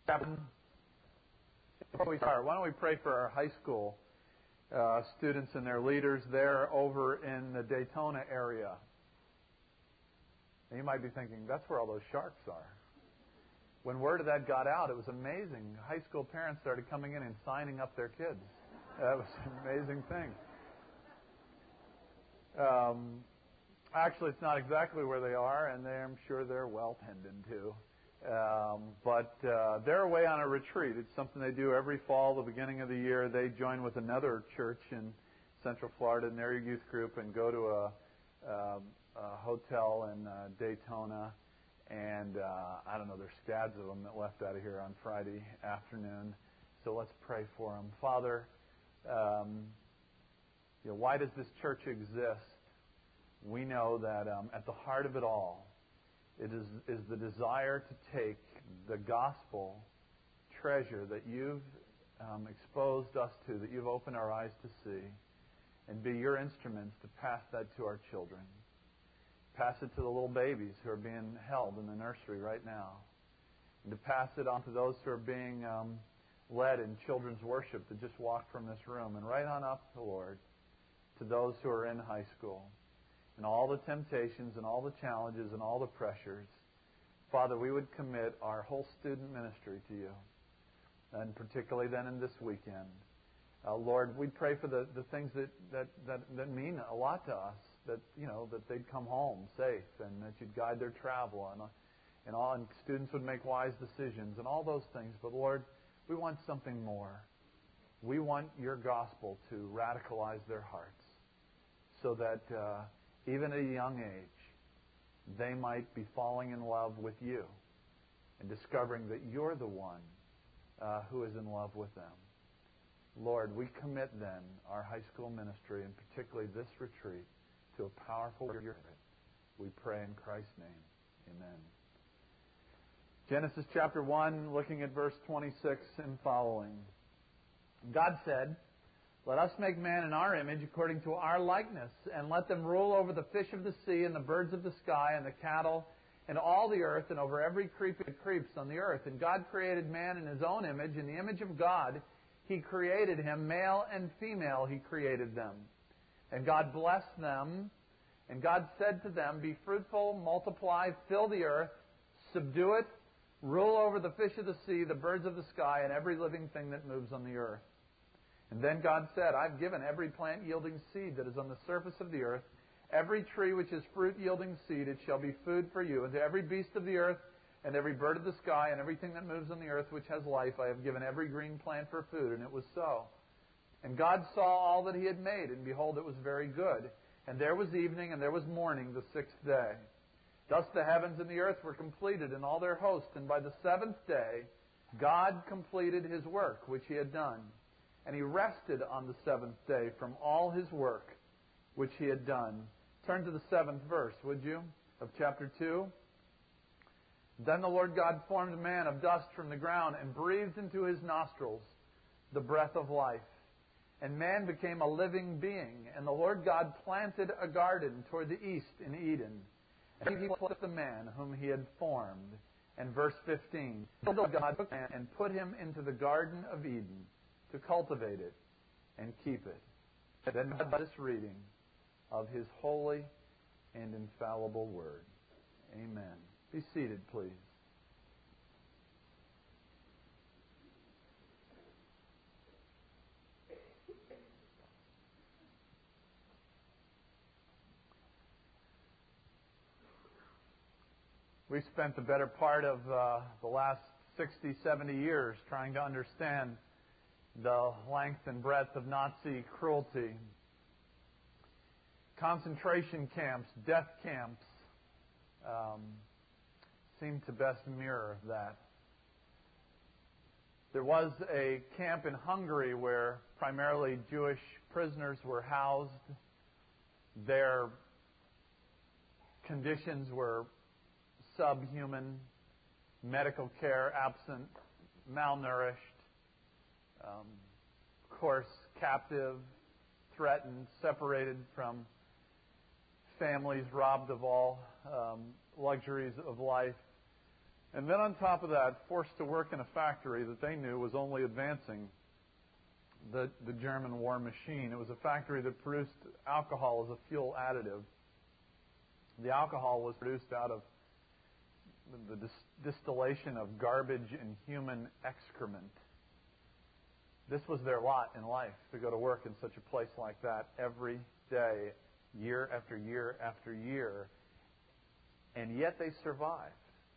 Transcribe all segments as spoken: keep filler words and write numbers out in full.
Before we start, why don't we pray for our high school uh, students and their leaders there over in the Daytona area. And you might be thinking, that's where all those sharks are. When word of that got out, it was amazing. High school parents started coming in and signing up their kids. That was an amazing thing. Um, actually, it's not exactly where they are, and they, I'm sure they're well tended to. Um, but uh, they're away on a retreat. It's something they do every fall, the beginning of the year. They join with another church in Central Florida in their youth group and go to a, um, a hotel in uh, Daytona. And uh, I don't know, there's scads of them that left out of here on Friday afternoon. So let's pray for them. Father, um, you know, why does this church exist? We know that um, at the heart of it all, It is, is the desire to take the gospel treasure that you've um, exposed us to, that you've opened our eyes to see, and be your instruments to pass that to our children. Pass it to the little babies who are being held in the nursery right now. And to pass it on to those who are being um, led in children's worship that just walked from this room. And right on up, Lord, to those who are in high school. And all the temptations and all the challenges and all the pressures. Father, we would commit our whole student ministry to you. And particularly then in this weekend. Uh, Lord, we pray for the, the things that, that, that, that mean a lot to us. That, you know, that they'd come home safe and that you'd guide their travel. And, and, all, and students would make wise decisions and all those things. But Lord, we want something more. We want your gospel to radicalize their hearts. So that... Uh, even at a young age, they might be falling in love with you and discovering that you're the one uh, who is in love with them. Lord, we commit then our high school ministry, and particularly this retreat, to a powerful Spirit. We pray in Christ's name. Amen. Genesis chapter one, looking at verse twenty-six and following. God said, "Let us make man in our image according to our likeness, and let them rule over the fish of the sea and the birds of the sky and the cattle and all the earth and over every creeping that creeps on the earth. And God created man in His own image. In the image of God He created him. Male and female He created them. And God blessed them. And God said to them, Be fruitful, multiply, fill the earth, subdue it, rule over the fish of the sea, the birds of the sky, and every living thing that moves on the earth. And then God said, I've given every plant yielding seed that is on the surface of the earth, every tree which is fruit yielding seed, it shall be food for you. And to every beast of the earth, and every bird of the sky, and everything that moves on the earth which has life, I have given every green plant for food. And it was so. And God saw all that He had made, and behold, it was very good. And there was evening, and there was morning, the sixth day. Thus the heavens and the earth were completed, and all their host. And by the seventh day, God completed His work which He had done. And He rested on the seventh day from all His work which He had done. Turn to the seventh verse, would you, of chapter two. Then the Lord God formed man of dust from the ground and breathed into his nostrils the breath of life. And man became a living being. And the Lord God planted a garden toward the east in Eden. And He placed the man whom He had formed. And verse fifteen. God took man and put him into the garden of Eden, to cultivate it and keep it. Then by this reading of His holy and infallible Word. Amen. Be seated, please. We spent the better part of uh, the last sixty, seventy years trying to understand the length and breadth of Nazi cruelty. Concentration camps, death camps, um, seem to best mirror that. There was a camp in Hungary where primarily Jewish prisoners were housed. Their conditions were subhuman, medical care absent, malnourished. Um, of course, captive, threatened, separated from families, robbed of all um, luxuries of life. And then on top of that, forced to work in a factory that they knew was only advancing the, the German war machine. It was a factory that produced alcohol as a fuel additive. The alcohol was produced out of the, the dis- distillation of garbage and human excrement. This was their lot in life, to go to work in such a place like that every day, year after year after year. And yet they survived.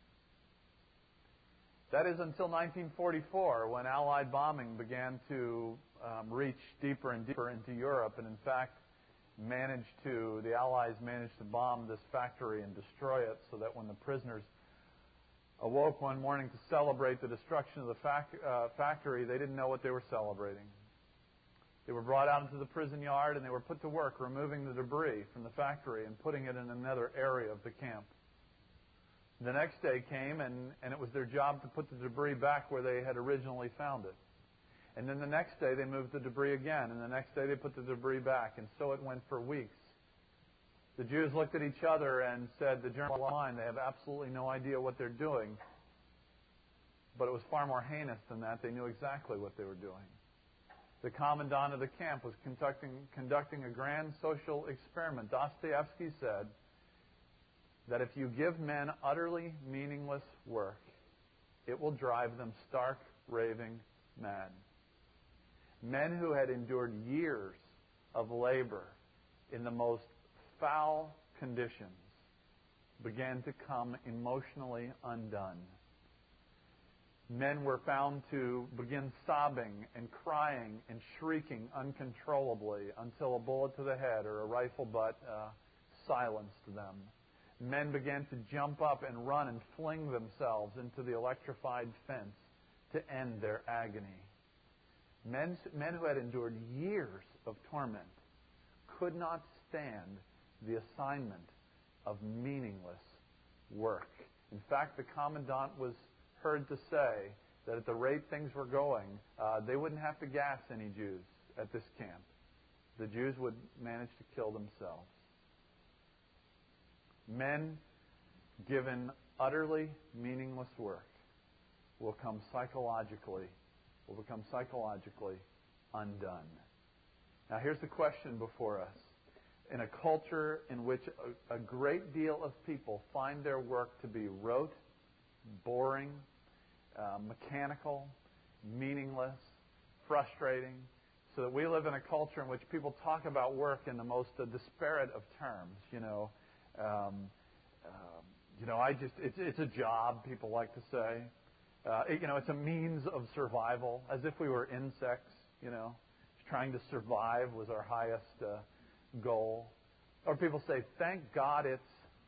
That is until nineteen forty-four, when Allied bombing began to um, reach deeper and deeper into Europe, and in fact managed to, the Allies managed to bomb this factory and destroy it, so that when the prisoners awoke one morning to celebrate the destruction of the fac- uh, factory, they didn't know what they were celebrating. They were brought out into the prison yard and they were put to work removing the debris from the factory and putting it in another area of the camp. The next day came, and, and it was their job to put the debris back where they had originally found it. And then the next day they moved the debris again, and the next day they put the debris back, and so it went for weeks. The Jews looked at each other and said, the Germans are lying, they have absolutely no idea what they're doing. But it was far more heinous than that. They knew exactly what they were doing. The commandant of the camp was conducting, conducting a grand social experiment. Dostoevsky said that if you give men utterly meaningless work, it will drive them stark, raving mad. Men who had endured years of labor in the most foul conditions began to come emotionally undone. Men were found to begin sobbing and crying and shrieking uncontrollably until a bullet to the head or a rifle butt uh, silenced them. Men began to jump up and run and fling themselves into the electrified fence to end their agony. Men, men who had endured years of torment could not stand the assignment of meaningless work. In fact, the commandant was heard to say that at the rate things were going, uh, they wouldn't have to gas any Jews at this camp. The Jews would manage to kill themselves. Men given utterly meaningless work will come psychologically, will become psychologically undone. Now here's the question before us. In a culture in which a, a great deal of people find their work to be rote, boring, uh, mechanical, meaningless, frustrating, so that we live in a culture in which people talk about work in the most uh, disparate of terms. You know, um, um, you know, I just it's, it's a job. People like to say, uh, it, you know, it's a means of survival, as if we were insects. You know, trying to survive was our highest uh, goal. Or people say, thank God it's,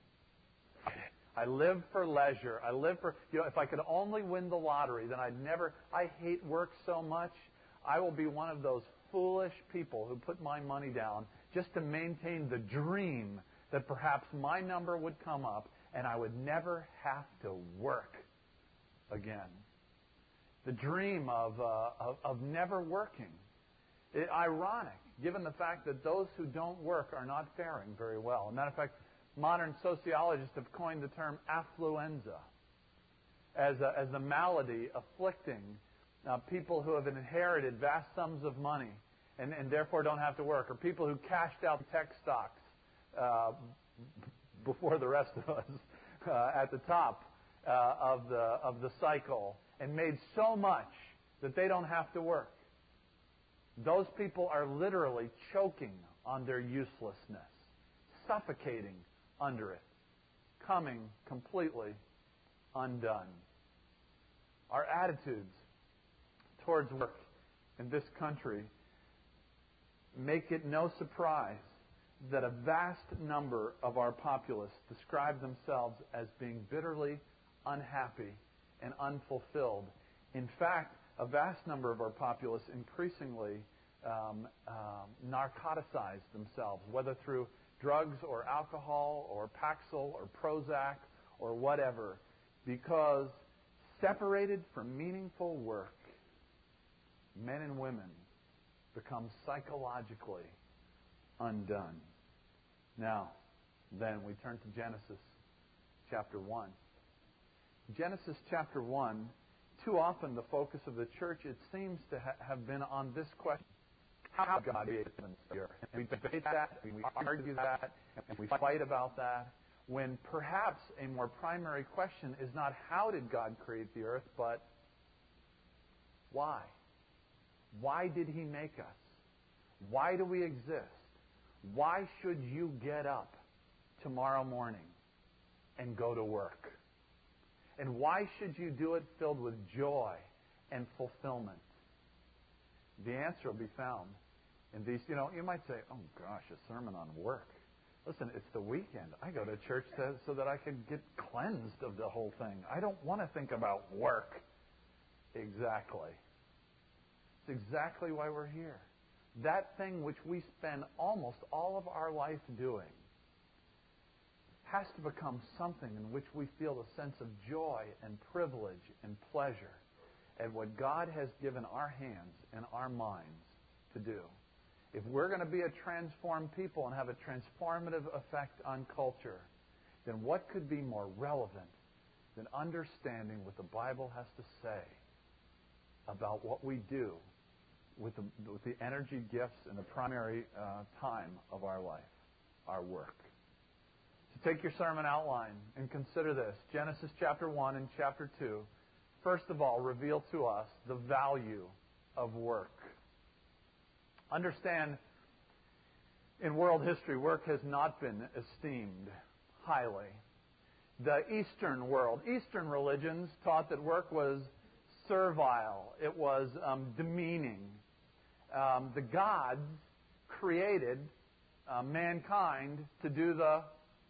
I live for leisure. I live for, you know, if I could only win the lottery, then I'd never, I hate work so much, I will be one of those foolish people who put my money down just to maintain the dream that perhaps my number would come up and I would never have to work again. The dream of, uh, of, of never working. It, ironic, given the fact that those who don't work are not faring very well. As a matter of fact, modern sociologists have coined the term affluenza as, a, as the malady afflicting uh, people who have inherited vast sums of money and, and therefore don't have to work, or people who cashed out tech stocks uh, before the rest of us uh, at the top uh, of the of the cycle and made so much that they don't have to work. Those people are literally choking on their uselessness, suffocating under it, coming completely undone. Our attitudes towards work in this country make it no surprise that a vast number of our populace describe themselves as being bitterly unhappy and unfulfilled. In fact, a vast number of our populace increasingly um, um, narcoticize themselves, whether through drugs or alcohol or Paxil or Prozac or whatever, because separated from meaningful work, men and women become psychologically undone. Now, then we turn to Genesis chapter one. Genesis chapter one, too often the focus of the church, it seems to ha- have been on this question. How did God create the earth? And we debate that, and we argue that, and we fight about that, when perhaps a more primary question is not how did God create the earth, but why? Why did He make us? Why do we exist? Why should you get up tomorrow morning and go to work? And why should you do it filled with joy and fulfillment? The answer will be found in these. You know, you might say, oh gosh, a sermon on work. Listen, it's the weekend. I go to church to, so that I can get cleansed of the whole thing. I don't want to think about work. Exactly. It's exactly why we're here. That thing which we spend almost all of our life doing has to become something in which we feel a sense of joy and privilege and pleasure at what God has given our hands and our minds to do. If we're going to be a transformed people and have a transformative effect on culture, then what could be more relevant than understanding what the Bible has to say about what we do with the, with the energy, gifts, and the primary uh, time of our life, our work. So take your sermon outline and consider this. Genesis chapter one and chapter two, first of all, reveal to us the value of work. Understand, in world history, work has not been esteemed highly. The Eastern world, Eastern religions taught that work was servile. It was um, demeaning. Um, the gods created uh, mankind to do the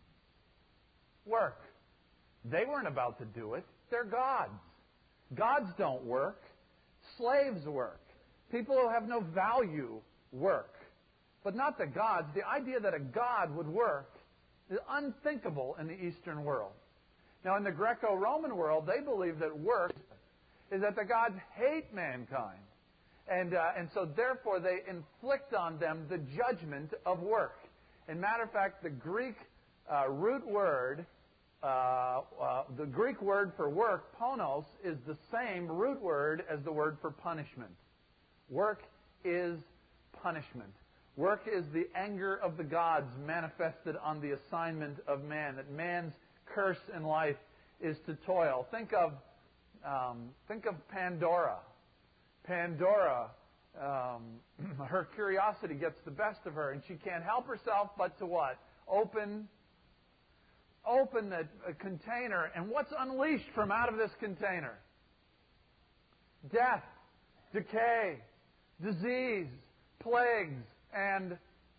work. They weren't about to do it. They're gods. Gods don't work. Slaves work. People who have no value work. But not the gods. The idea that a god would work is unthinkable in the Eastern world. Now, in the Greco-Roman world, they believe that work is that the gods hate mankind. And, uh, and so, therefore, they inflict on them the judgment of work. And matter of fact, the Greek uh, root word, uh, uh, the Greek word for work, ponos, is the same root word as the word for punishment. Work is punishment. Work is the anger of the gods manifested on the assignment of man, that man's curse in life is to toil. Think of, um, think of Pandora. Pandora, um, her curiosity gets the best of her, and she can't help herself but to what? Open, open the a container, and what's unleashed from out of this container? Death, decay, disease, plagues, and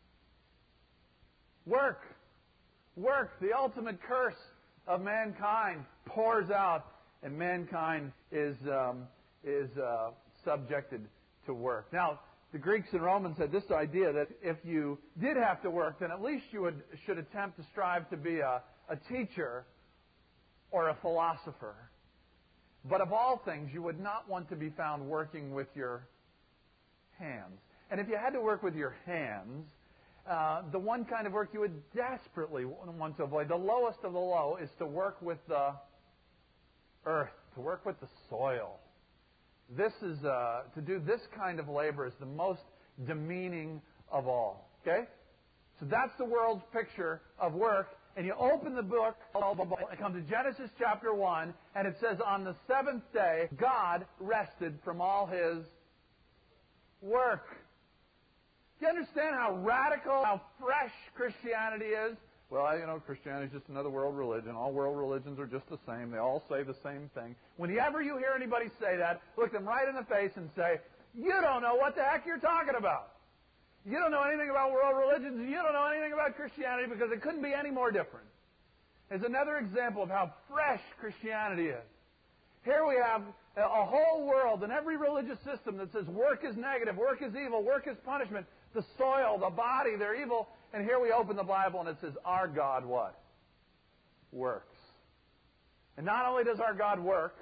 work. Work, the ultimate curse of mankind, pours out, and mankind is um, is uh, subjected to work. Now, the Greeks and Romans had this idea that if you did have to work, then at least you would should attempt to strive to be a, a teacher or a philosopher. But of all things, you would not want to be found working with your hands. And if you had to work with your hands, uh, the one kind of work you would desperately want to avoid, the lowest of the low, is to work with the earth, to work with the soil. This is uh, to do this kind of labor is the most demeaning of all. Okay, so that's the world's picture of work. And you open the book and come to Genesis chapter one, and it says, "On the seventh day, God rested from all His work." Do you understand how radical, how fresh Christianity is? Well, you know, Christianity is just another world religion. All world religions are just the same. They all say the same thing. Whenever you hear anybody say that, look them right in the face and say, you don't know what the heck you're talking about. You don't know anything about world religions, and you don't know anything about Christianity, because it couldn't be any more different. It's another example of how fresh Christianity is. Here we have a whole world and every religious system that says work is negative, work is evil, work is punishment. The soil, the body, they're evil. And here we open the Bible and it says, our God what? Works. And not only does our God work,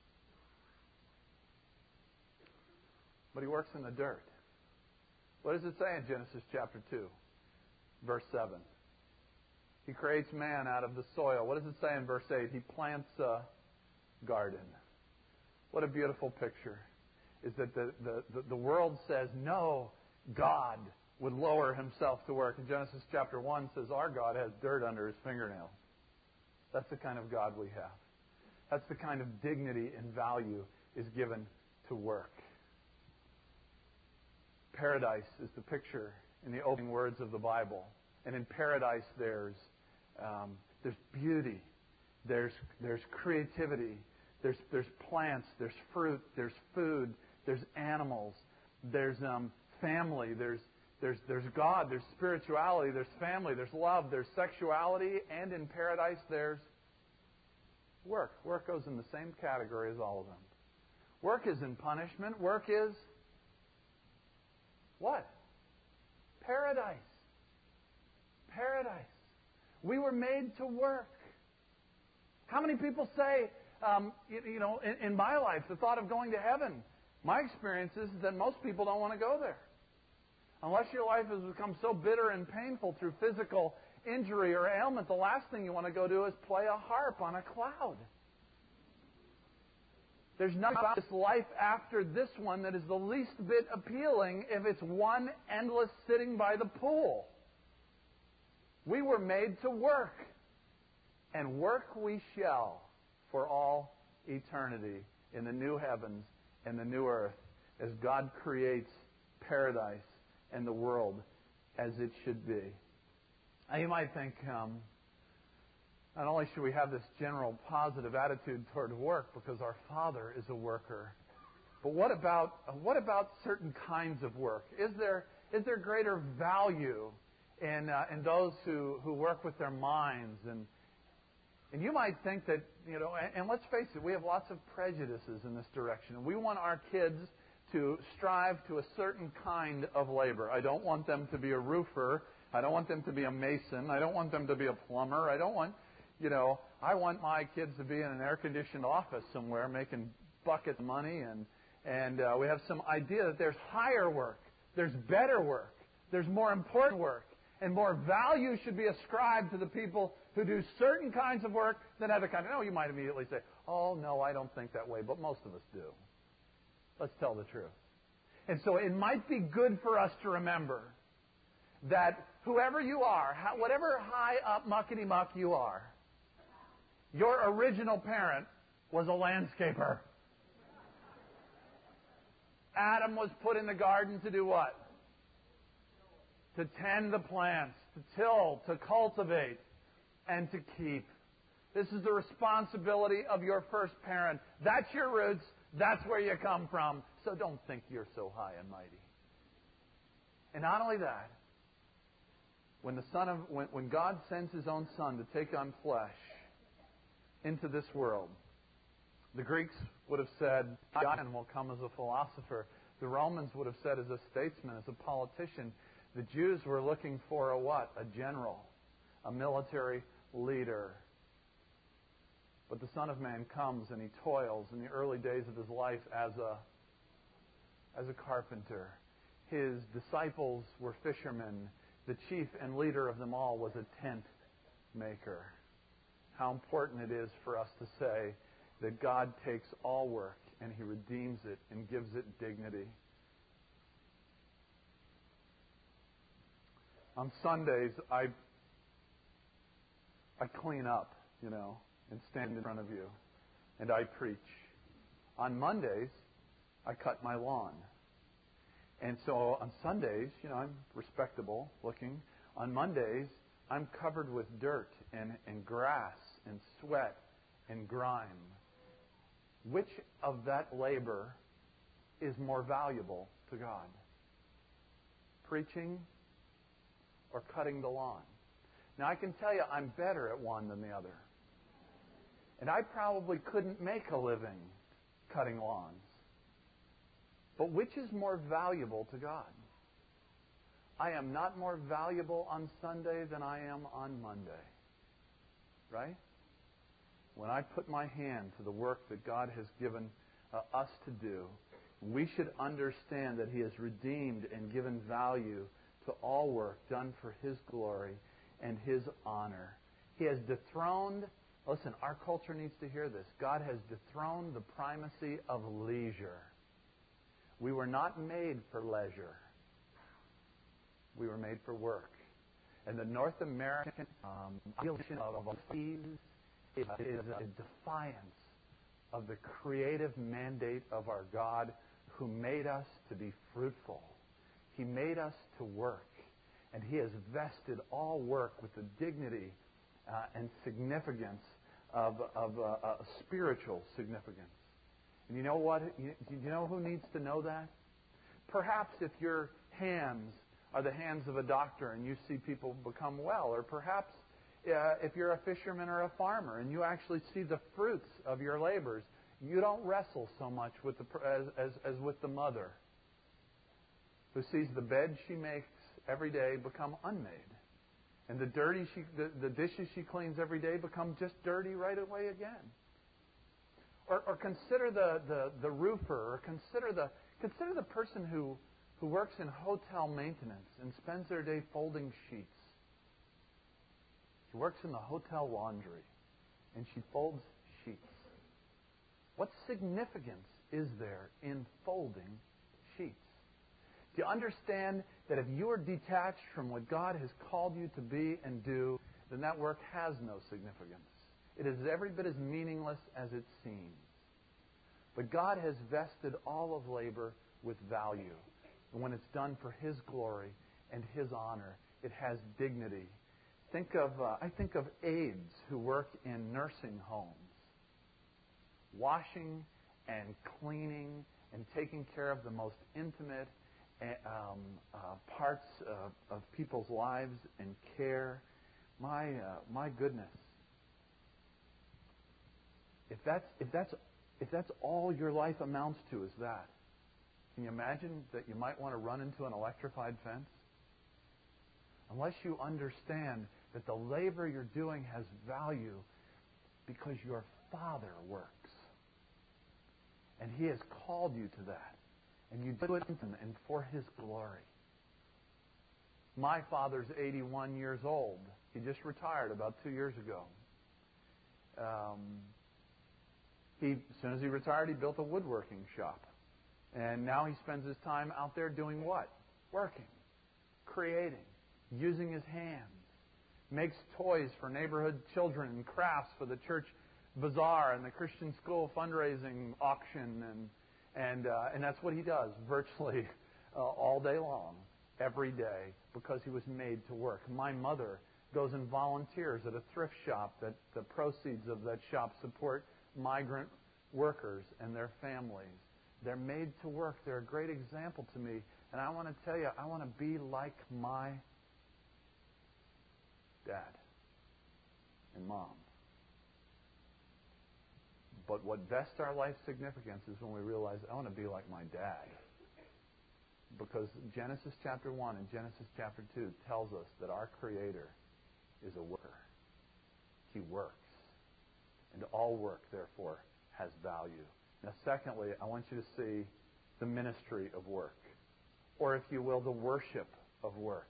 but He works in the dirt. What does it say in Genesis chapter two, verse seven? He creates man out of the soil. What does it say in verse eight? He plants a garden. What a beautiful picture. Is that the, the, the, the world says, no, God would lower himself to work. And Genesis chapter one says our God has dirt under his fingernails. That's the kind of God we have. That's the kind of dignity and value is given to work. Paradise is the picture in the opening words of the Bible. And in paradise there's um, there's beauty, there's there's creativity, there's there's plants, there's fruit, there's food, there's animals, there's um, family, there's there's there's God, there's spirituality, there's family, there's love, there's sexuality, and in paradise there's work. Work goes in the same category as all of them. Work isn't punishment. Work is what? Paradise. Paradise. We were made to work. How many people say, um, you, you know, in, in my life, the thought of going to heaven, my experience is that most people don't want to go there. Unless your life has become so bitter and painful through physical injury or ailment, the last thing you want to go do is play a harp on a cloud. There's nothing about this life after this one that is the least bit appealing if it's one endless sitting by the pool. We were made to work, and work we shall for all eternity in the new heavens and the new earth as God creates paradise and the world as it should be. Now you might think, um, not only should we have this general positive attitude toward work because our Father is a worker, but what about what about certain kinds of work? Is there is there greater value in uh, in those who, who work with their minds? And and you might think that, you know, and, and let's face it, we have lots of prejudices in this direction. And we want our kids to strive to a certain kind of labor. I don't want them to be a roofer. I don't want them to be a mason. I don't want them to be a plumber. I don't want, you know, I want my kids to be in an air-conditioned office somewhere making buckets of money. And, and uh, we have some idea that there's higher work, there's better work, there's more important work, and more value should be ascribed to the people who do certain kinds of work than other kinds. No, you might immediately say, oh, no, I don't think that way, but most of us do. Let's tell the truth. And so it might be good for us to remember that whoever you are, whatever high up muckety muck you are, your original parent was a landscaper. Adam was put in the garden to do what? To tend the plants, to till, to cultivate, and to keep. This is the responsibility of your first parent. That's your roots. That's where you come from. So don't think you're so high and mighty. And not only that, when the Son of when, when God sends His own Son to take on flesh into this world, the Greeks would have said, God will come as a philosopher. The Romans would have said as a statesman, as a politician. The Jews were looking for a what? A general, a military leader. But the Son of Man comes and He toils in the early days of His life as a, as a carpenter. His disciples were fishermen. The chief and leader of them all was a tent maker. How important it is for us to say that God takes all work and He redeems it and gives it dignity. On Sundays, I I clean up, you know, and stand in front of you, and I preach. On Mondays, I cut my lawn. And so on Sundays, you know, I'm respectable looking. On Mondays, I'm covered with dirt and, and grass and sweat and grime. Which of that labor is more valuable to God? Preaching or cutting the lawn? Now, I can tell you I'm better at one than the other. And I probably couldn't make a living cutting lawns. But which is more valuable to God? I am not more valuable on Sunday than I am on Monday. Right? When I put my hand to the work that God has given uh, us to do, we should understand that He has redeemed and given value to all work done for His glory and His honor. He has dethroned Listen, our culture needs to hear this. God has dethroned the primacy of leisure. We were not made for leisure. We were made for work. And the North American um, idealization of fees is, is a defiance of the creative mandate of our God, who made us to be fruitful. He made us to work. And He has vested all work with the dignity uh, and significance of, of uh, uh, spiritual significance. And you know what? You, you know who needs to know that? Perhaps if your hands are the hands of a doctor and you see people become well, or perhaps uh, if you're a fisherman or a farmer and you actually see the fruits of your labors, you don't wrestle so much with the, as, as, as with the mother who sees the bed she makes every day become unmade. And the dirty she, the, the dishes she cleans every day become just dirty right away again. Or, or consider the, the, the roofer, or consider the consider the person who, who works in hotel maintenance and spends their day folding sheets. She works in the hotel laundry and she folds sheets. What significance is there in folding sheets? Do you understand that if you are detached from what God has called you to be and do, then that work has no significance. It is every bit as meaningless as it seems. But God has vested all of labor with value. And when it's done for His glory and His honor, it has dignity. Think of, uh, I think of aides who work in nursing homes, washing and cleaning and taking care of the most intimate um, uh, parts uh, of people's lives and care. My uh, my goodness, if that's if that's if that's all your life amounts to is that, can you imagine that you might want to run into an electrified fence? Unless you understand that the labor you're doing has value because your Father works. And He has called you to that. And you do it and for His glory. My father's eighty-one years old. He just retired about two years ago. Um, he, as soon as he retired, he built a woodworking shop. And now he spends his time out there doing what? Working, creating, using his hands. Makes toys for neighborhood children and crafts for the church bazaar and the Christian school fundraising auction. And and uh, and that's what he does virtually uh, all day long, every day, because he was made to work. My mother goes and volunteers at a thrift shop that the proceeds of that shop support migrant workers and their families. They're made to work. They're a great example to me. And I want to tell you, I want to be like my dad and mom. But what vests our life significance is when we realize, I want to be like my dad. Because Genesis chapter one and Genesis chapter two tells us that our Creator is a worker. He works. And all work, therefore, has value. Now, secondly, I want you to see the ministry of work. Or, if you will, the worship of work.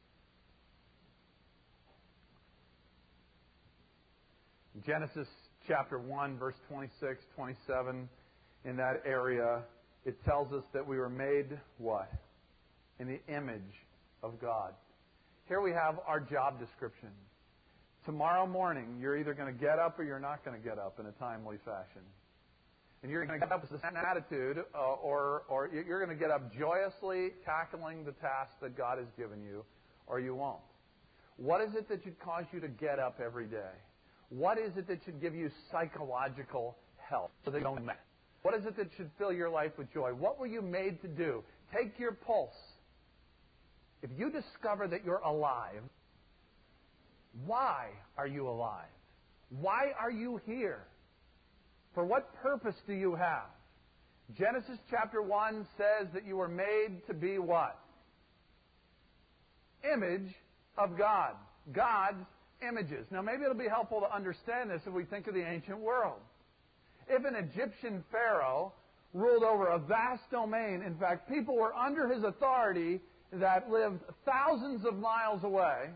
Genesis chapter one, verse twenty-six, twenty-seven, in that area, it tells us that we were made, what? In the image of God. Here we have our job description. Tomorrow morning, you're either going to get up or you're not going to get up in a timely fashion. And you're going to get up with an attitude, uh, or, or you're going to get up joyously tackling the task that God has given you, or you won't. What is it that should cause you to get up every day? What is it that should give you psychological health so that you don't mess? What is it that should fill your life with joy? What were you made to do? Take your pulse. If you discover that you're alive, why are you alive? Why are you here? For what purpose do you have? Genesis chapter one says that you were made to be what? Image of God. God's images. Now, maybe it'll be helpful to understand this if we think of the ancient world. If an Egyptian pharaoh ruled over a vast domain, in fact, people were under his authority that lived thousands of miles away,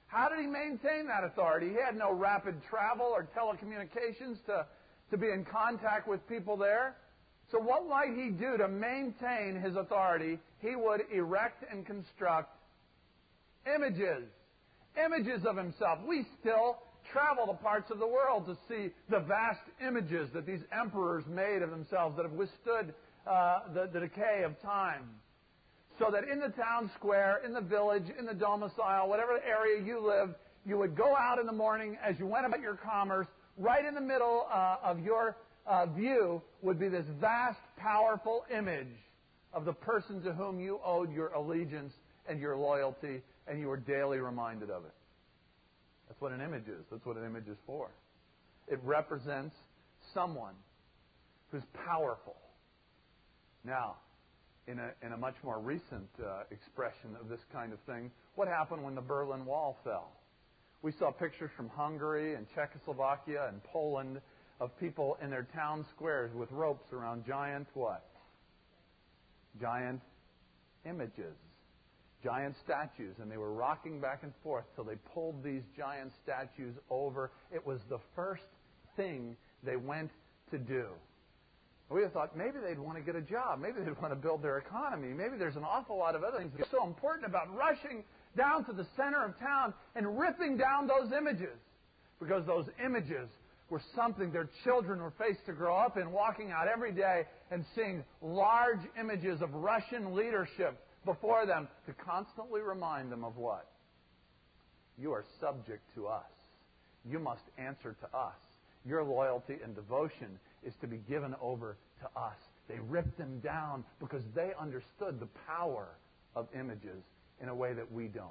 How did he maintain that authority? He had no rapid travel or telecommunications to, to be in contact with people there. So what might he do to maintain his authority? He would erect and construct images. Images of himself. We still travel to parts of the world to see the vast images that these emperors made of themselves that have withstood uh, the, the decay of time. So that in the town square, in the village, in the domicile, whatever area you live, you would go out in the morning as you went about your commerce. Right in the middle uh, of your uh, view would be this vast, powerful image of the person to whom you owed your allegiance and your loyalty, and you were daily reminded of it. That's what an image is. That's what an image is for. It represents someone who's powerful. Now, in a, in a much more recent uh, expression of this kind of thing, what happened when the Berlin Wall fell? We saw pictures from Hungary and Czechoslovakia and Poland of people in their town squares with ropes around giant what? Giant images. Giant statues. And they were rocking back and forth till they pulled these giant statues over. It was the first thing they went to do. We thought maybe they'd want to get a job. Maybe they'd want to build their economy. Maybe there's an awful lot of other things that are so important about rushing down to the center of town and ripping down those images. Because those images were something their children were faced to grow up in, walking out every day and seeing large images of Russian leadership before them to constantly remind them of what? You are subject to us. You must answer to us. Your loyalty and devotion is to be given over to us. They ripped them down because they understood the power of images in a way that we don't.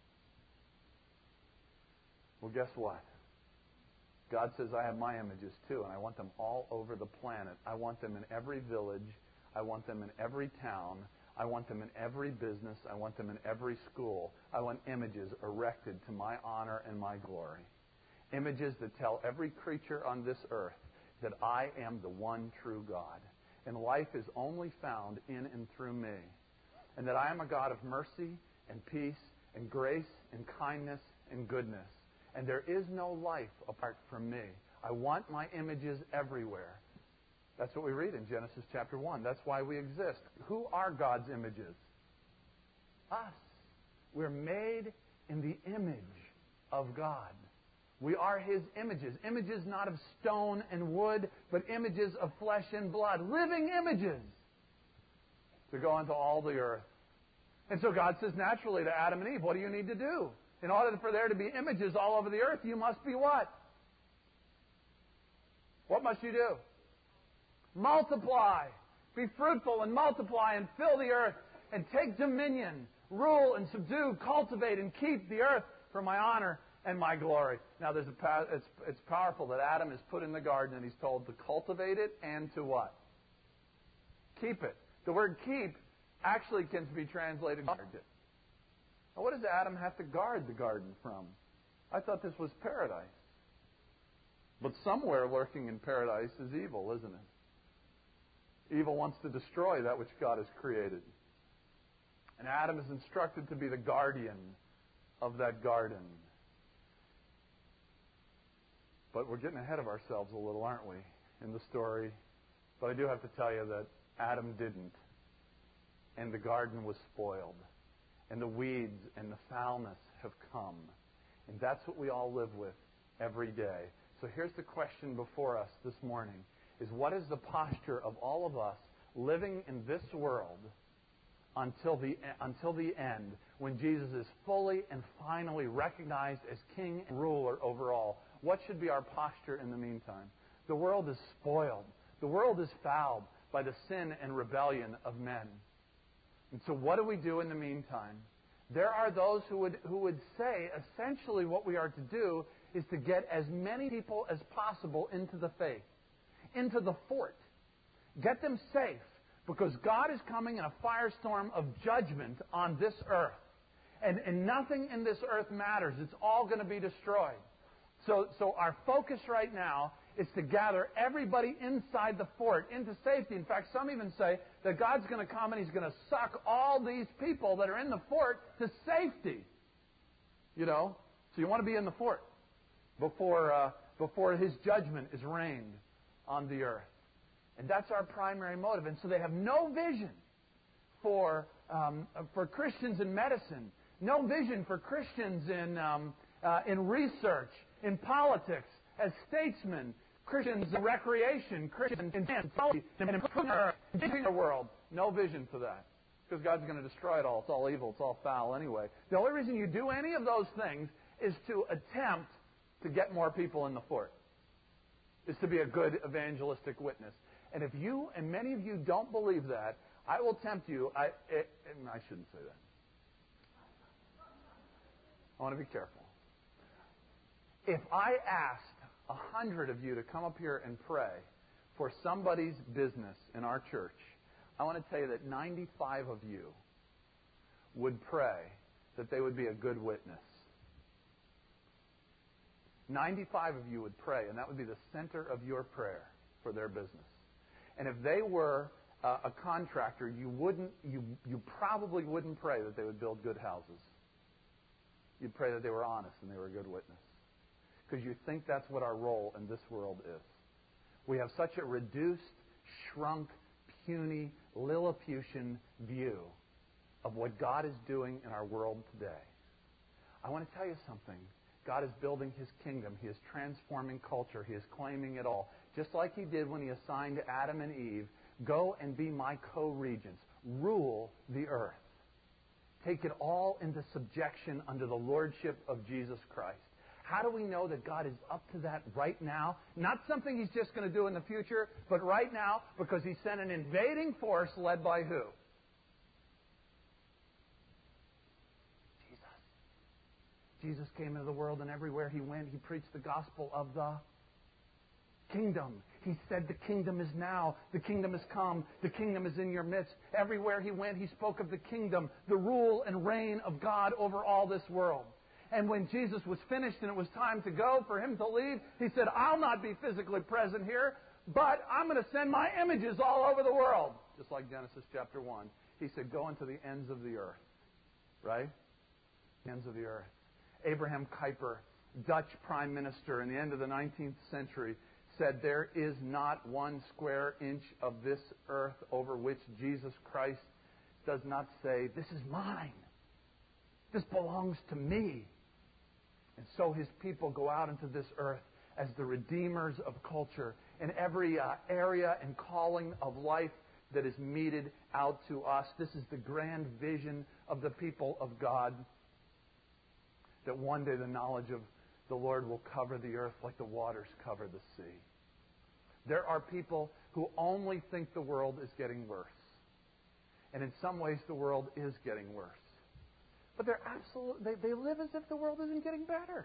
Well, guess what? God says, I have my images too, and I want them all over the planet. I want them in every village. I want them in every town. I want them in every business. I want them in every school. I want images erected to my honor and my glory. Images that tell every creature on this earth that I am the one true God. And life is only found in and through me. And that I am a God of mercy and peace and grace and kindness and goodness. And there is no life apart from me. I want my images everywhere. That's what we read in Genesis chapter one. That's why we exist. Who are God's images? Us. We're made in the image of God. We are His images. Images not of stone and wood, but images of flesh and blood. Living images to go into all the earth. And so God says naturally to Adam and Eve, what do you need to do? In order for there to be images all over the earth, you must be what? What must you do? Multiply. Be fruitful and multiply and fill the earth and take dominion. Rule and subdue, cultivate and keep the earth for my honor and my glory. Now, there's a, it's, it's powerful that Adam is put in the garden and he's told to cultivate it and to what? Keep it. The word keep actually can be translated guard it. Now, what does Adam have to guard the garden from? I thought this was paradise. But somewhere lurking in paradise is evil, isn't it? Evil wants to destroy that which God has created. And Adam is instructed to be the guardian of that garden. But we're getting ahead of ourselves a little, aren't we, in the story? But I do have to tell you that Adam didn't. And the garden was spoiled. And the weeds and the foulness have come. And that's what we all live with every day. So here's the question before us this morning, is what is the posture of all of us living in this world until the, until the end, when Jesus is fully and finally recognized as King and ruler over all? What should be our posture in the meantime? The world is spoiled. The world is fouled by the sin and rebellion of men. And so what do we do in the meantime? There are those who would, who would say essentially what we are to do is to get as many people as possible into the faith, into the fort. Get them safe, because God is coming in a firestorm of judgment on this earth. And, and nothing in this earth matters. It's all going to be destroyed. So, so our focus right now is to gather everybody inside the fort into safety. In fact, some even say that God's going to come and He's going to suck all these people that are in the fort to safety. You know, So you want to be in the fort before, uh, before His judgment is rained on the earth. And that's our primary motive. And so they have no vision for, um, for Christians in medicine, no vision for Christians in, um, uh, in research, in politics, as statesmen, Christians in recreation, Christians in policy, and in the world. No vision for that. Because God's going to destroy it all. It's all evil. It's all foul anyway. The only reason you do any of those things is to attempt to get more people in the fort. Is to be a good evangelistic witness. And if you, and many of you don't believe that, I will tempt you, I, it, I shouldn't say that. I want to be careful. If I asked a hundred of you to come up here and pray for somebody's business in our church, I want to tell you that ninety-five of you would pray that they would be a good witness. ninety-five of you would pray, and that would be the center of your prayer for their business. And if they were uh, a contractor, you wouldn't, you, you probably wouldn't pray that they would build good houses. You'd pray that they were honest and they were a good witness. Because you think that's what our role in this world is. We have such a reduced, shrunk, puny, Lilliputian view of what God is doing in our world today. I want to tell you something. God is building His kingdom. He is transforming culture. He is claiming it all. Just like He did when He assigned Adam and Eve, go and be my co-regents. Rule the earth. Take it all into subjection under the lordship of Jesus Christ. How do we know that God is up to that right now? Not something He's just going to do in the future, but right now, because He sent an invading force led by who? Jesus came into the world, and everywhere He went, He preached the gospel of the kingdom. He said the kingdom is now. The kingdom has come. The kingdom is in your midst. Everywhere He went, He spoke of the kingdom, the rule and reign of God over all this world. And when Jesus was finished and it was time to go for Him to leave, He said, I'll not be physically present here, but I'm going to send my images all over the world. Just like Genesis chapter one. He said, go into the ends of the earth. Right? Ends of the earth. Abraham Kuyper, Dutch prime minister in the end of the nineteenth century, said, there is not one square inch of this earth over which Jesus Christ does not say, this is mine. This belongs to me. And so His people go out into this earth as the redeemers of culture in every uh, area and calling of life that is meted out to us. This is the grand vision of the people of God, that one day the knowledge of the Lord will cover the earth like the waters cover the sea. There are people who only think the world is getting worse. And in some ways the world is getting worse. But they're absolute, they, they live as if the world isn't getting better.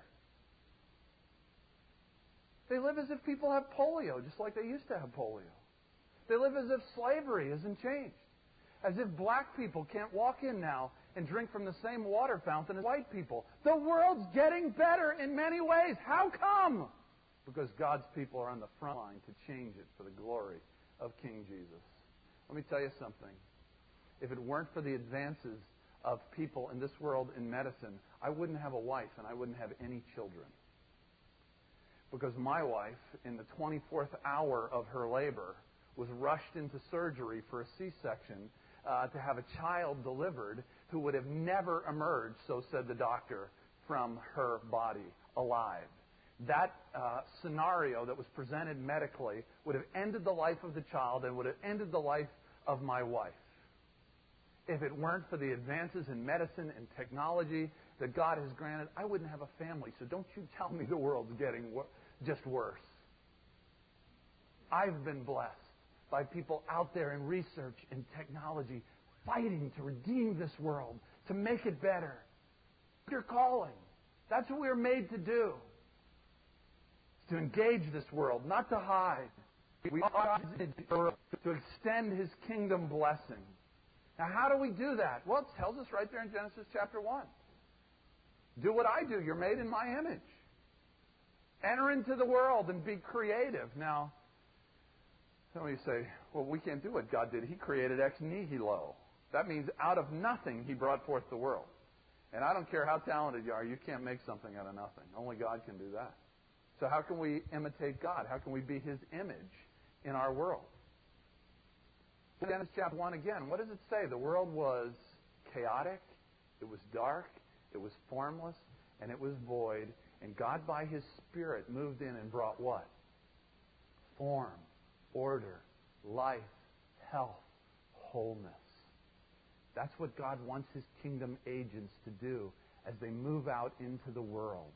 They live as if people have polio, just like they used to have polio. They live as if slavery hasn't changed. As if black people can't walk in now and drink from the same water fountain as white people. The world's getting better in many ways. How come? Because God's people are on the front line to change it for the glory of King Jesus. Let me tell you something. If it weren't for the advances of people in this world in medicine, I wouldn't have a wife and I wouldn't have any children. Because my wife, in the twenty-fourth hour of her labor, was rushed into surgery for a C-section uh, to have a child delivered who would have never emerged, so said the doctor, from her body alive. That uh, scenario that was presented medically would have ended the life of the child and would have ended the life of my wife. If it weren't for the advances in medicine and technology that God has granted, I wouldn't have a family. So don't you tell me the world's getting wor- just worse. I've been blessed by people out there in research and technology fighting to redeem this world, to make it better. Your calling. That's what we're made to do. It's to engage this world, not to hide. We are to extend His kingdom blessing. Now, how do we do that? Well, it tells us right there in Genesis chapter one. Do what I do. You're made in my image. Enter into the world and be creative. Now, some of you say, well, we can't do what God did. He created ex nihilo. That means out of nothing He brought forth the world. And I don't care how talented you are, you can't make something out of nothing. Only God can do that. So how can we imitate God? How can we be His image in our world? Genesis chapter one again, what does it say? The world was chaotic, it was dark, it was formless, and it was void. And God by His Spirit moved in and brought what? Form, order, life, health, wholeness. That's what God wants His kingdom agents to do as they move out into the world.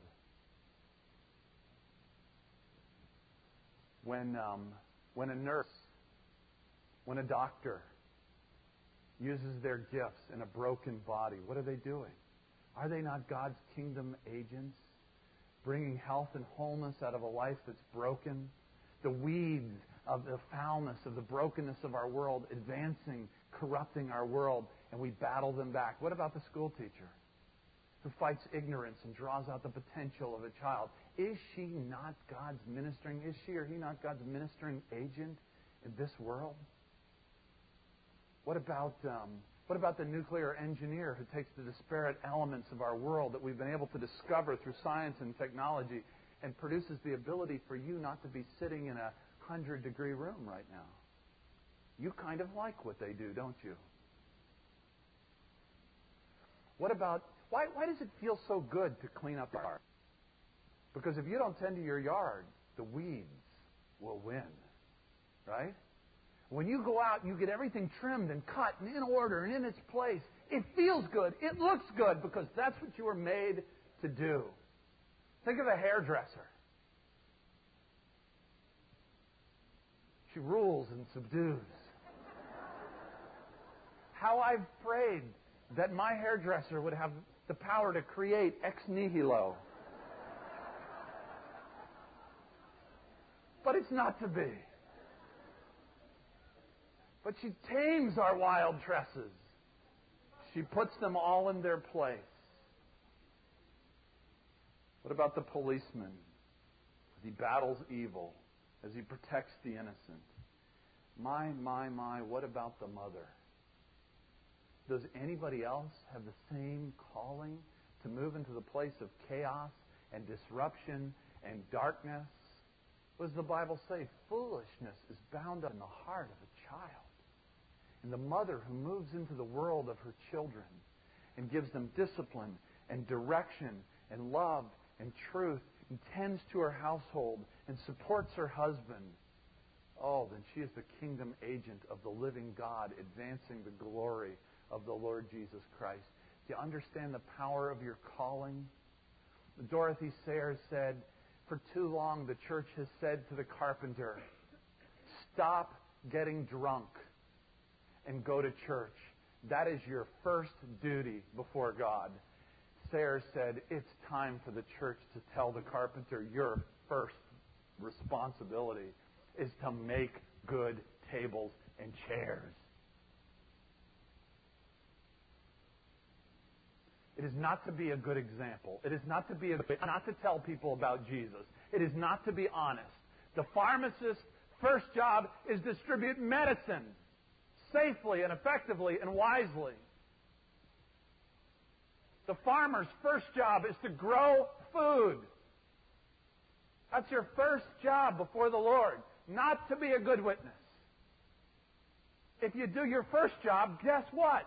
When, um, when a nurse, when a doctor uses their gifts in a broken body, what are they doing? Are they not God's kingdom agents? Bringing health and wholeness out of a life that's broken? The weeds of the foulness, of the brokenness of our world, advancing, corrupting our world, and we battle them back. What about the school teacher who fights ignorance and draws out the potential of a child? Is she not God's ministering? Is she or he not God's ministering agent in this world? What about um, what about the nuclear engineer who takes the disparate elements of our world that we've been able to discover through science and technology and produces the ability for you not to be sitting in a hundred-degree room right now? You kind of like what they do, don't you? What about, why, why does it feel so good to clean up our yard? Because if you don't tend to your yard, the weeds will win, right? When you go out and you get everything trimmed and cut and in order and in its place, it feels good. It looks good because that's what you were made to do. Think of a hairdresser. She rules and subdues. How I've prayed that my hairdresser would have the power to create ex nihilo. But it's not to be. But she tames our wild tresses. She puts them all in their place. What about the policeman as he battles evil, as he protects the innocent? My, my, my, what about the mother? Does anybody else have the same calling to move into the place of chaos and disruption and darkness? What does the Bible say? Foolishness is bound up in the heart of a child. And the mother who moves into the world of her children and gives them discipline and direction and love and truth and tends to her household and supports her husband, oh, then she is the kingdom agent of the living God, advancing the glory of the Lord Jesus Christ. Do you understand the power of your calling? Dorothy Sayers said, for too long the church has said to the carpenter, stop getting drunk and go to church. That is your first duty before God. Sayers said, it's time for the church to tell the carpenter, your first responsibility is to make good tables and chairs. It is not to be a good example. It is not to be a, not to tell people about Jesus. It is not to be honest. The pharmacist's first job is distribute medicine safely and effectively and wisely. The farmer's first job is to grow food. That's your first job before the Lord, not to be a good witness. If you do your first job, guess what?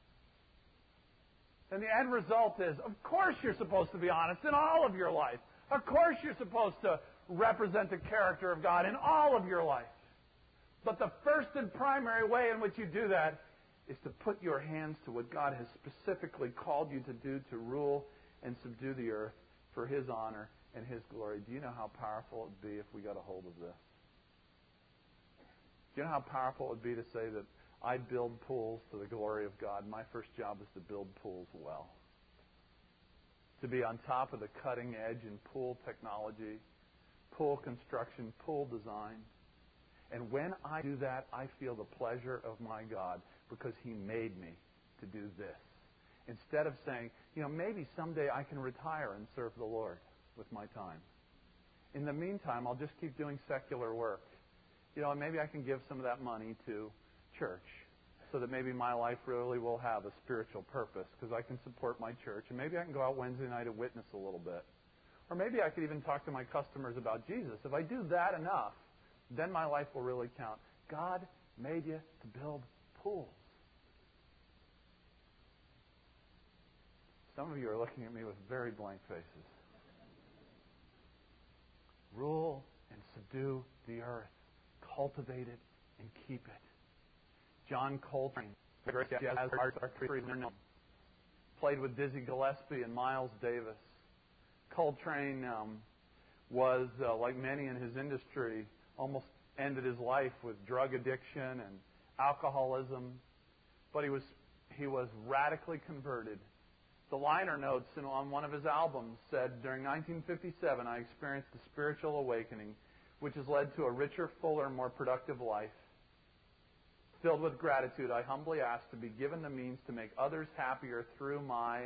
And the end result is, of course you're supposed to be honest in all of your life. Of course you're supposed to represent the character of God in all of your life. But the first and primary way in which you do that is to put your hands to what God has specifically called you to do, to rule and subdue the earth for His honor and His glory. Do you know how powerful it would be if we got a hold of this? Do you know how powerful it would be to say that I build pools to the glory of God? My first job is to build pools well. To be on top of the cutting edge in pool technology, pool construction, pool design. And when I do that, I feel the pleasure of my God because He made me to do this. Instead of saying, you know, maybe someday I can retire and serve the Lord with my time. In the meantime, I'll just keep doing secular work. You know, and maybe I can give some of that money to church. so that maybe my life really will have a spiritual purpose because I can support my church. And maybe I can go out Wednesday night and witness a little bit. Or maybe I could even talk to my customers about Jesus. If I do that enough, then my life will really count. God made you to build pools. Some of you are looking at me with very blank faces. Rule and subdue the earth. Cultivate it and keep it. John Coltrane, played with Dizzy Gillespie and Miles Davis. Coltrane um, was, uh, like many in his industry, almost ended his life with drug addiction and alcoholism. But he was he was radically converted. The liner notes on one of his albums said, during nineteen fifty-seven, I experienced a spiritual awakening, which has led to a richer, fuller, more productive life. Filled with gratitude, I humbly ask to be given the means to make others happier through my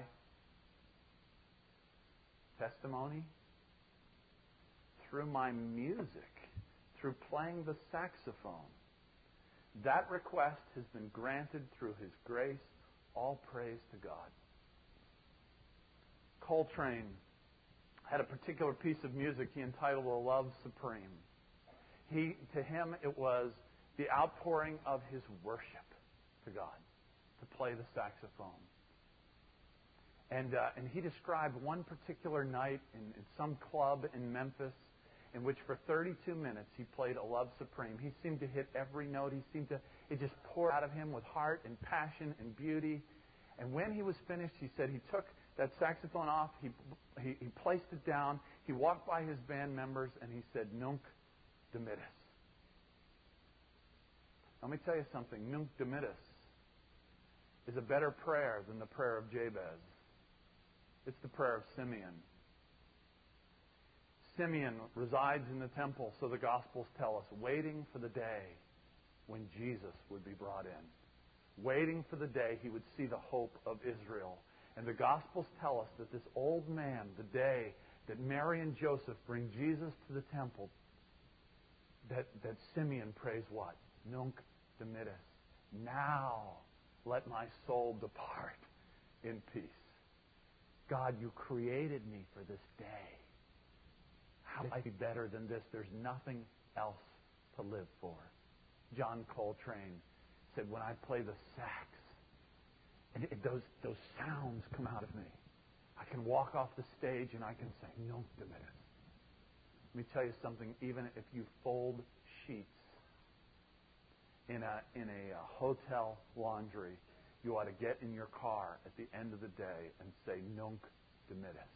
testimony, through my music, through playing the saxophone. That request has been granted through His grace. All praise to God. Coltrane had a particular piece of music he entitled "A Love Supreme." He, to him, it was the outpouring of his worship to God to play the saxophone. And uh, and he described one particular night in, in some club in Memphis in which for thirty-two minutes he played "A Love Supreme." He seemed to hit every note. He seemed to, it just poured out of him with heart and passion and beauty. And when he was finished, he said he took that saxophone off, he, he, he placed it down, he walked by his band members, and he said, "Nunc dimittis." Let me tell you something. Nunc dimittis is a better prayer than the prayer of Jabez. It's the prayer of Simeon. Simeon resides in the temple, so the Gospels tell us, waiting for the day when Jesus would be brought in. Waiting for the day he would see the hope of Israel. And the Gospels tell us that this old man, the day that Mary and Joseph bring Jesus to the temple, that, that Simeon prays what? Nunc dimittis. Now let my soul depart in peace. God, you created me for this day. How could I be better than this? There's nothing else to live for. John Coltrane said, when I play the sax, and it, those, those sounds come out of me, I can walk off the stage and I can say, Nunc dimittis. Let me tell you something. Even if you fold sheets in a, in a, a hotel laundry, you ought to get in your car at the end of the day and say, Nunc dimittis.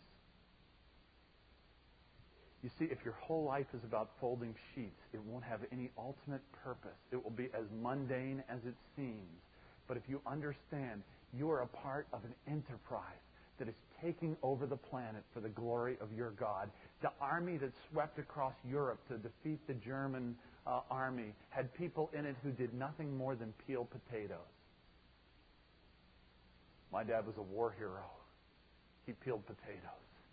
You see, if your whole life is about folding sheets, it won't have any ultimate purpose. It will be as mundane as it seems. But if you understand you are a part of an enterprise that is taking over the planet for the glory of your God, the army that swept across Europe to defeat the German uh, army had people in it who did nothing more than peel potatoes. My dad was a war hero. He peeled potatoes.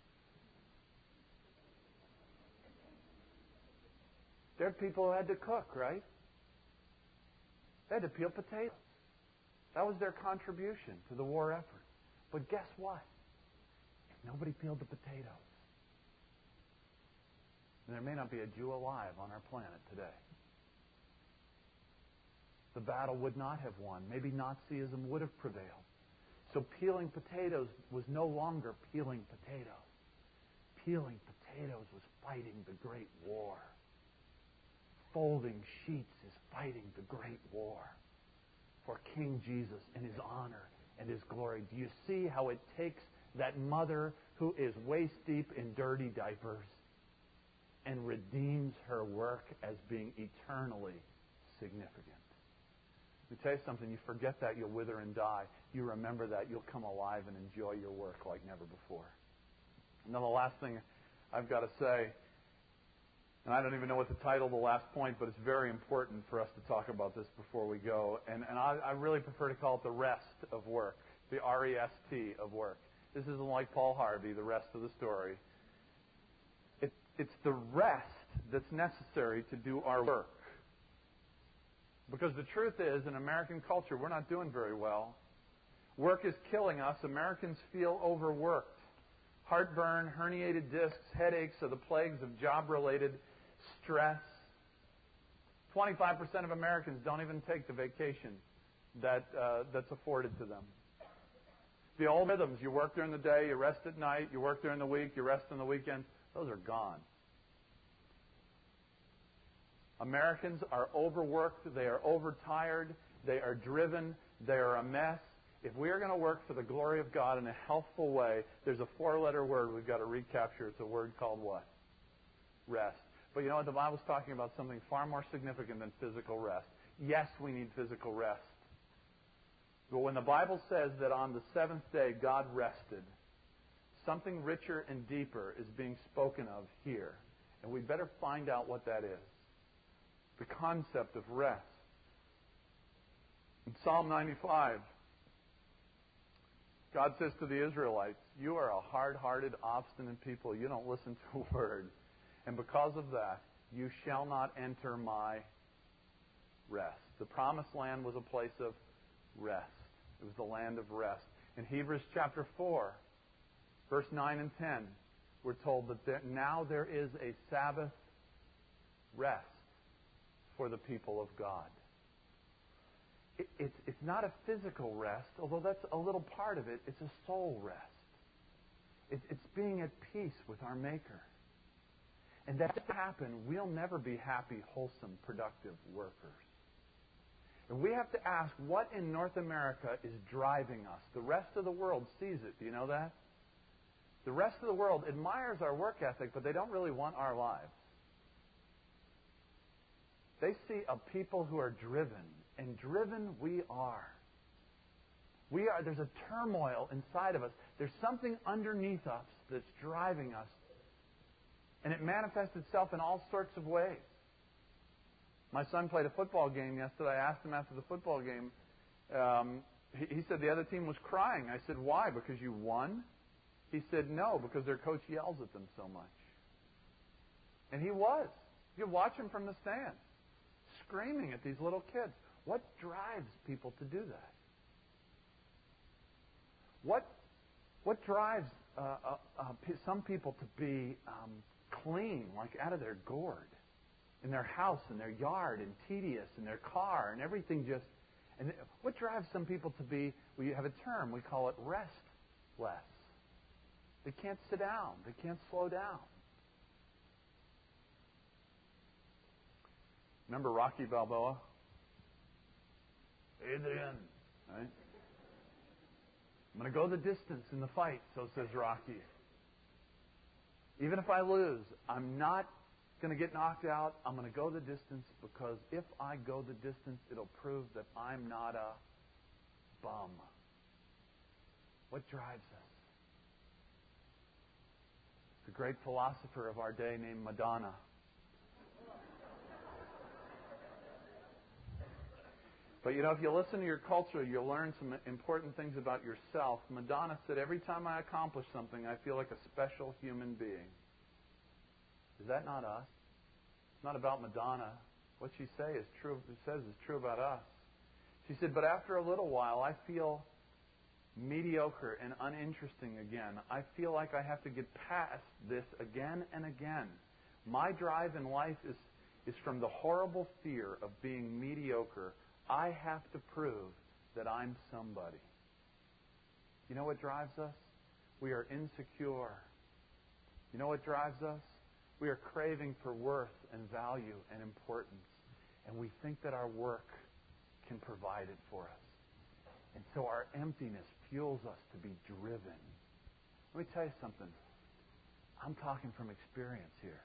There are people who had to cook, right? They had to peel potatoes. That was their contribution to the war effort. But guess what? Nobody peeled the potatoes. And there may not be a Jew alive on our planet today. The battle would not have won. Maybe Nazism would have prevailed. So peeling potatoes was no longer peeling potatoes. Peeling potatoes was fighting the great war. Folding sheets is fighting the great war for King Jesus and His honor and His glory. Do you see how it takes that mother who is waist deep in dirty diapers and redeems her work as being eternally significant? Let me tell you something. You forget that, you'll wither and die. You remember that, you'll come alive and enjoy your work like never before. And then the last thing I've got to say, and I don't even know what the title of the last point, but it's very important for us to talk about this before we go. And, and I, I really prefer to call it the rest of work, the R E S T of work. This isn't like Paul Harvey, the rest of the story. It, it's the rest that's necessary to do our work. Because the truth is, in American culture, we're not doing very well. Work is killing us. Americans feel overworked. Heartburn, herniated discs, headaches are the plagues of job-related stress. twenty-five percent of Americans don't even take the vacation that uh, that's afforded to them. The old rhythms, you work during the day, you rest at night, you work during the week, you rest on the weekends, those are gone. Americans are overworked, they are overtired, they are driven, they are a mess. If we are going to work for the glory of God in a healthful way, there's a four-letter word we've got to recapture. It's a word called what? Rest. But you know what? The Bible's talking about something far more significant than physical rest. Yes, we need physical rest. But when the Bible says that on the seventh day God rested, something richer and deeper is being spoken of here. And we better find out what that is. The concept of rest. In Psalm ninety-five, God says to the Israelites, you are a hard-hearted, obstinate people. You don't listen to a word. And because of that, you shall not enter my rest. The promised land was a place of rest. It was the land of rest. In Hebrews chapter four, verse nine and ten, we're told that there, now there is a Sabbath rest for the people of God. It, it's, it's not a physical rest, although that's a little part of it. It's a soul rest. It, it's being at peace with our Maker. And that to happen, we'll never be happy, wholesome, productive workers. And we have to ask, what in North America is driving us? The rest of the world sees it. Do you know that? The rest of the world admires our work ethic, but they don't really want our lives. They see a people who are driven, and driven we are. We are. There's a turmoil inside of us. There's something underneath us that's driving us. And it manifests itself in all sorts of ways. My son played a football game yesterday. I asked him after the football game. Um, he, he said the other team was crying. I said, why? Because you won? He said, no, because their coach yells at them so much. And he was. You could watch him from the stands, screaming at these little kids. What drives people to do that? What what drives uh, uh, uh, some people to be um, clean, like out of their gourd, in their house, in their yard, and tedious, in their car, and everything just... And what drives some people to be, we have a term, we call it restless. They can't sit down. They can't slow down. Remember Rocky Balboa? Adrian, right? I'm going to go the distance in the fight, so says Rocky. Even if I lose, I'm not going to get knocked out. I'm going to go the distance because if I go the distance, it'll prove that I'm not a bum. What drives us? The great philosopher of our day named Madonna. But you know, if you listen to your culture, you'll learn some important things about yourself. Madonna said, every time I accomplish something, I feel like a special human being. Is that not us? It's not about Madonna. What she say is true, says is true about us. She said, but after a little while, I feel mediocre and uninteresting again. I feel like I have to get past this again and again. My drive in life is, is from the horrible fear of being mediocre. I have to prove that I'm somebody. You know what drives us? We are insecure. You know what drives us? We are craving for worth and value and importance. And we think that our work can provide it for us. And so our emptiness fuels us to be driven. Let me tell you something. I'm talking from experience here.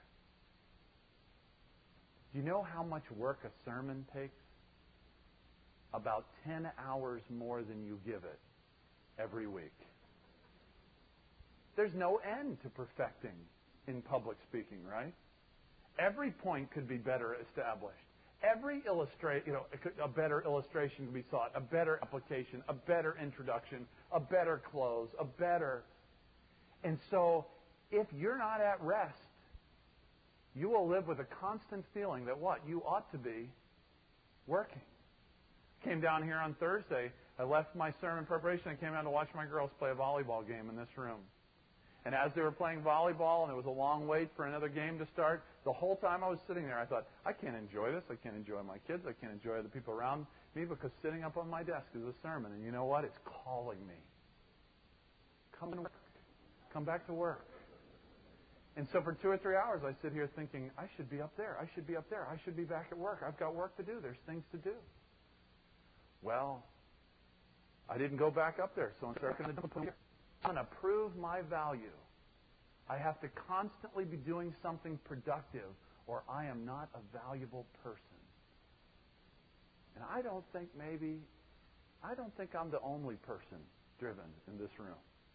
Do you know how much work a sermon takes? About ten hours more than you give it every week. There's no end to perfecting in public speaking, right? Every point could be better established. Every illustrate, you know, a better illustration could be sought, a better application, a better introduction, a better close, a better. And so, if you're not at rest, you will live with a constant feeling that what? You ought to be working. Came down here on Thursday. I left my sermon preparation and came down to watch my girls play a volleyball game in this room. And as they were playing volleyball, and it was a long wait for another game to start, the whole time I was sitting there, I thought, I can't enjoy this. I can't enjoy my kids. I can't enjoy the people around me because sitting up on my desk is a sermon. And you know what? It's calling me. Come to work. Come back to work. And so for two or three hours, I sit here thinking, I should be up there. I should be up there. I should be back at work. I've got work to do. There's things to do. Well, I didn't go back up there, so I'm going to prove my value. I have to constantly be doing something productive, or I am not a valuable person. And I don't think maybe, I don't think I'm the only person driven in this room.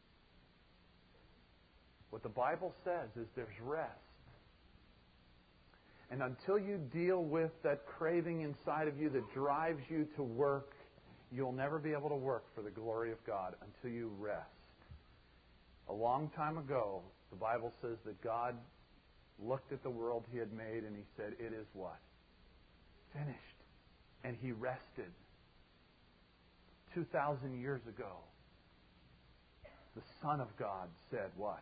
What the Bible says is there's rest. And until you deal with that craving inside of you that drives you to work, you'll never be able to work for the glory of God until you rest. A long time ago, the Bible says that God looked at the world He had made and He said, it is what? Finished. And He rested. two thousand years ago, the Son of God said what?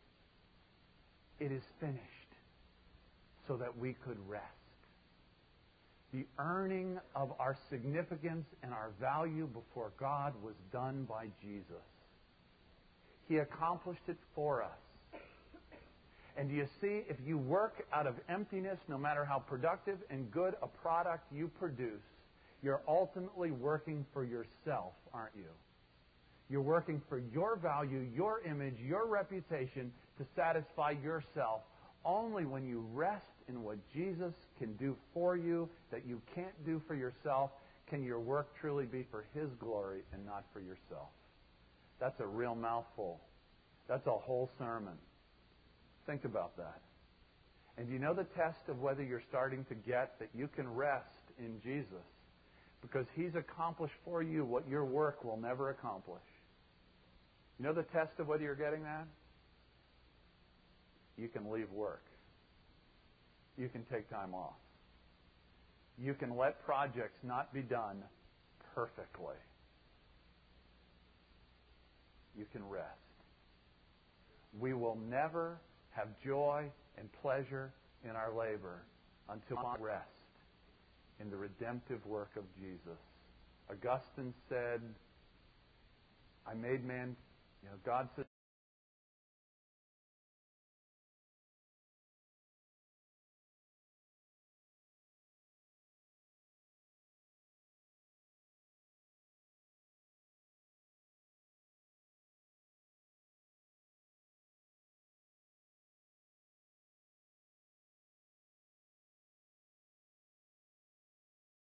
It is finished, so that we could rest. The earning of our significance and our value before God was done by Jesus. He accomplished it for us. And do you see, if you work out of emptiness, no matter how productive and good a product you produce, you're ultimately working for yourself, aren't you? You're working for your value, your image, your reputation to satisfy yourself. Only when you rest in what Jesus can do for you that you can't do for yourself can your work truly be for His glory and not for yourself. That's a real mouthful. That's a whole sermon. Think about that. And do you know the test of whether you're starting to get that you can rest in Jesus? Because He's accomplished for you what your work will never accomplish. You know the test of whether you're getting that? You can leave work. You can take time off. You can let projects not be done perfectly. You can rest. We will never have joy and pleasure in our labor until we rest in the redemptive work of Jesus. Augustine said, I made man, you know, God said,